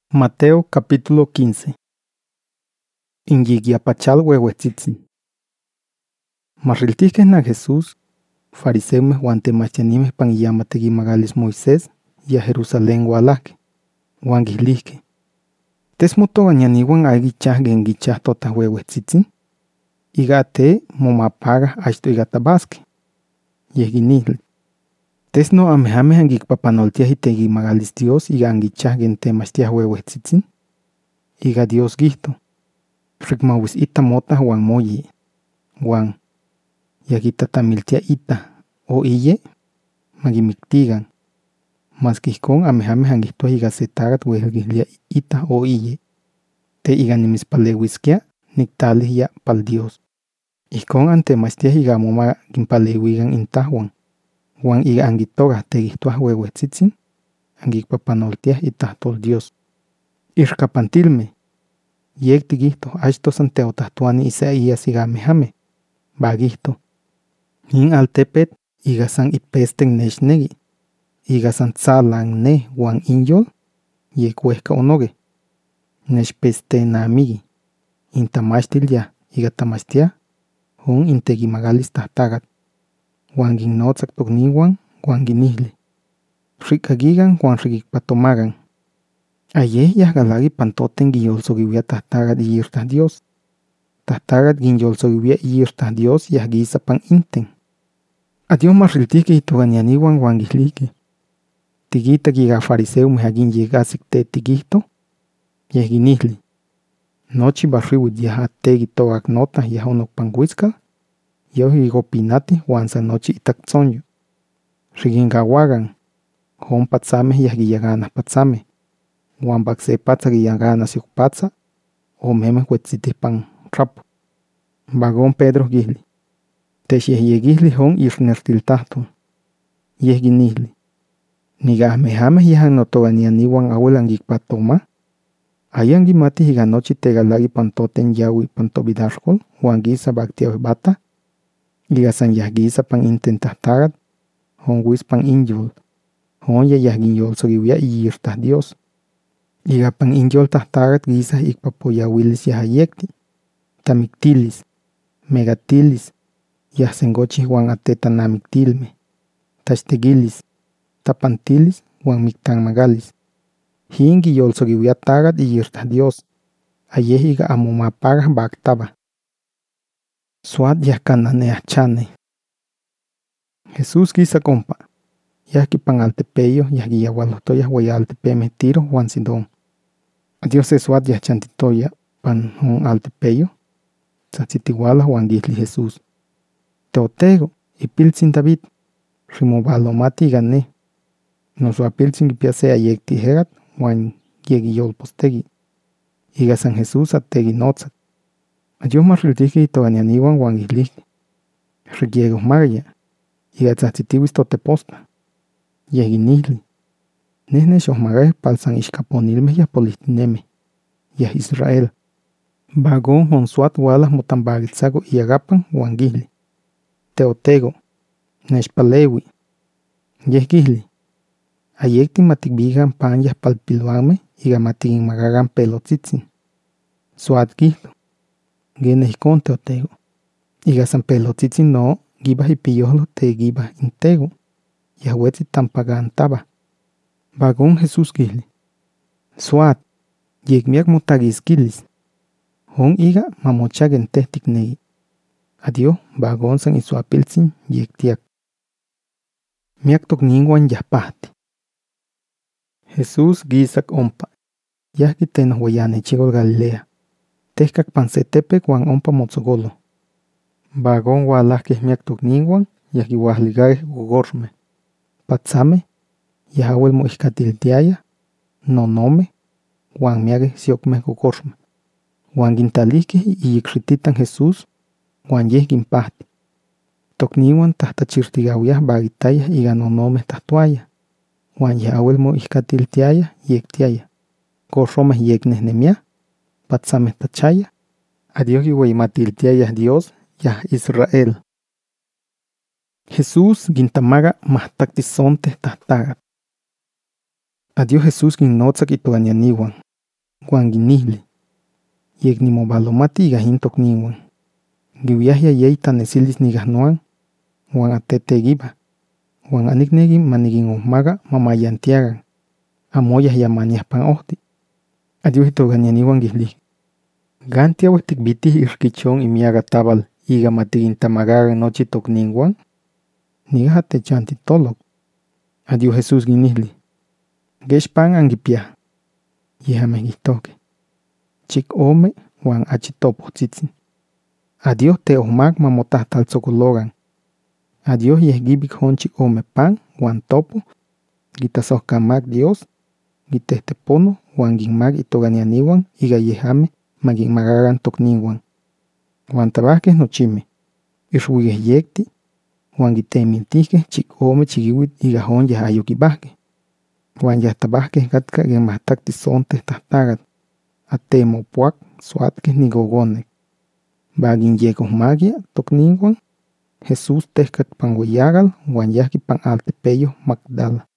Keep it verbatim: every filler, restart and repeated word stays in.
Mateo capítulo quince. Inyigiapachal huehuetzitzin. Marriltihqueh na Jesús, fariseumeh huan temachtianimeh pan iyamatequimagalis Moisés ya Jerusalén ualahqueh, huan quihlihqueh: ¿Tes motoanianiuan aiquichah quen quichah totah huehuetzitzin? Iga te momapagah achtoh iga tabasqueh. Yeh quinihlih: ¿Tes no ameh ameh anquicpapanoltiah itequimagalis Dios iga anquichah quen temachtiah huehuetzitzin? Iga Dios quihtoh: Xicmauis itah motah huan moyi. Huan ya quitatamiltia itah o iye, maquimictican. Mas quihcon ameh ameh anquihtoah iga se tacatl uehuilquihlia itah o iye. Te iga nimitzpaleuisquia, nictalih ya pal Dios. Ihcon antemachtiah iga amo maquinpaleuican intahhuan. Huan iga anquitocah tequihtoah huehuetzitzin, anquicpapanoltiah itahtol Dios. Ixcapantilmeh, yec tiquihtoh achtoh san teotahtoani Isaías iga ameh ameh. Va quihtoh: Nin altepetl iga san ipestek nechnequi, iga san tzalan neh huan inyol yec uehca onoqueh. Nechpestenamiqui. Intamachtil yah iga tamachtiah on intequimagalis tahtacatl. Huan quinnotzac tocniuan huan quinihlih: Xiccaquican huan xiquicpatomacan. Ayeh yah calaqui pan toten quiyolsoquiuia tahtacatl iyirtah Dios. Tahtacatl quinyolsoquiuia iyirtah Dios yah quisa pan inten. Adios marriltihqueh itocanianiuan huan quihlihqueh: ¿Tiquitac iga fariseumeh aquin yec ahsic te tiquihtoh? Yeh quinihlih: Nochi baxriuitl yah attequi tocac notah yah onoc pancuitzcal, yeh oquicopinatih huan san nochi itac tzonyo. Xiquincauacan. On patzameh yah quiyacanah patzameh. Huan pac se patza quiyacana se oc patza, omemeh huetzitih pan xapoh. Vacon Pedro quihlih: Techyehyequihlih on ixnextiltahtol. Yeh quinihlih: Niga ameh ameh yeh annotocanianiuan auel anquicpatomah. ¿Ayi anquimatih iga nochi tecalaqui pan toten yaui pan tovidaxcol huan quisa pactiaueh iga san yah quisa pan inten tahtacatl, on uis pan inyol, on ya yah quinyolsoquiuia iyirtah Dios. Iga pan inyol tahtacatl quisah icpapoyauilis yah ayecti, tamictilis, megatilis, yah sencochih huan atetanamictilmeh, tachtequilis, tapantilis huan mictanmagalis. Yin quiyolsoquiuia tacatl iyirtah Dios, ayeh iga amo mapagah bactabah. Suat yah cananeah chaneh. Jesús quisa compa. Yahqui pan altepeyo yah quiyaualohtoyah ueyaltepemeh Tiro huan Sidón. Adios se suat yah chantitoya pan on altepeyo. Tzahtzitiualah huan quihlih Jesús: Teotego, ipiltzin David, ximovalomati iga neh. Noso apiltzin quipia se ayecti ejatl huan ye quiyolpostequi. Iga san Jesús attequinotzac. Adios marriltihqueh itocanianiuan huan quihlihqueh: Xicyecomacaya, iga tzahtzitiuis totepostlah. Yeh quinihlih: Neh nechocmacaya pal san ixcaponilmeh yah polihtinemeh, yah Israel. Vacon on suat ualah motampaquitzaco iyacapan huan quihlih: Teotego, nechpaleui. Yeh quihlih: Ayecti maticbican pan yah palpiluanmeh iga matiquinmacacan pelotzitzin. Suat quihtoh: Quenah ihcon Teotego. Iga san pelotzitzin no quipah ipiyolo tequipah intego, yah uetzi tampacan tabah. Vacon Jesús quihlih: Suat, yec miac motaquisquilis. On iga mamocha quen teh ticnequi. Adios, vacon san isuapiltzin yec tiac. Miac tocniuan yah pahtih. Jesús quisac ompa. Yahqui tenoh ueyanechicol Galilea. Tehcac pan se tepetl huan ompa motzocoloh. Vacon ualahqueh miac tocniuan yah quiuahlicayeh cocorxmeh, patzameh, yah auel moihcatiltiayah, nonomeh, huan miaqueh siocmeh cocorxmeh. Huan quintalihqueh iyicxititan Jesús, huan yeh quinpahti. Tocniuan tahtachirticauiah vaquitayah iga nonomeh tahtoayah, huan yah auel moihcatiltiayah yec tiayah. Coxomeh yec nehnemiah, patzameh tachayah. Adios quiueyimatiltiayah Dios yah Israel. Jesús quintamaca mahtacti sonteh tahtacatl. Adios Jesús quinnotzac itocanianiuan. Juan guinihli. Yek nimobalomati iga in tocniuan. Giviahya yei tanesilis nigahnoan, Juan atetegiba. Juan anicnegi maniguingohmaga mamayantiagan. Amoyah yamaniahpan ohti. Adiuhitoganianiuan gihli. Gantiaueh tikbitih irkichon imiaga tabal iga matigintamagagan nochi tocniuan. Nigaha techantitolok. Adiu Jesús ginihli. Gexpan angipiah. Yehameh gihtohkeh. Chicome Juan achitopohtzitzi. Adiós teohmac mamotahtaltzocologan. Adiós yehgibik on chicome pan Juan topo. Gitasohcamac Dios. Gitehtepono Juan ginmac itoganianiuan iga yehameh maginmagagan tocniuan. Juan tabahqueh nochimeh. Ixuigueh yecti. Juan gitemiltihqueh chicome chiquiuitl iga on yeh ayokibahqueh. Juan yahtabahqueh catca genmahtacti sonteh tahtagatl. Atemopuac suatqueh nigogonec. Baginyecohmagia tocniuan. Jesús tehcac pan ueyagal Juan yahqui pan altepeyoh Magdala.